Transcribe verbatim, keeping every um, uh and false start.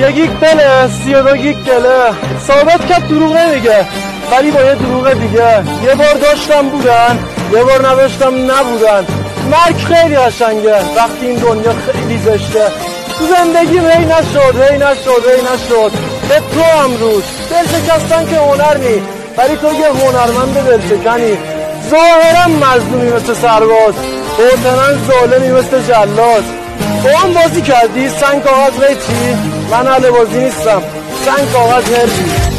یه گیگ دله، سی و دو گیگ دله. ثابت کرد دروغ نمیگه، ولی با یه دروغ دیگه. یه بار داشتم بودن، یه بار نداشتم نبودن. مرگ خیلی قشنگه وقتی این دنیا خیلی زشته. تو زندگیم هی نشد هی نشد هی نشد. به تو امروز دل شکستن که هنر نی، ولی تو یه هنرمند دل شکنی. ظاهرا مظلومی مثل سرباز، باطنا ظالمی مثل جلاد. با هم بازی کردی سنگ کاغذ ریچی؟ من اهل بازی نیستم، سنگ کاغذ هربی.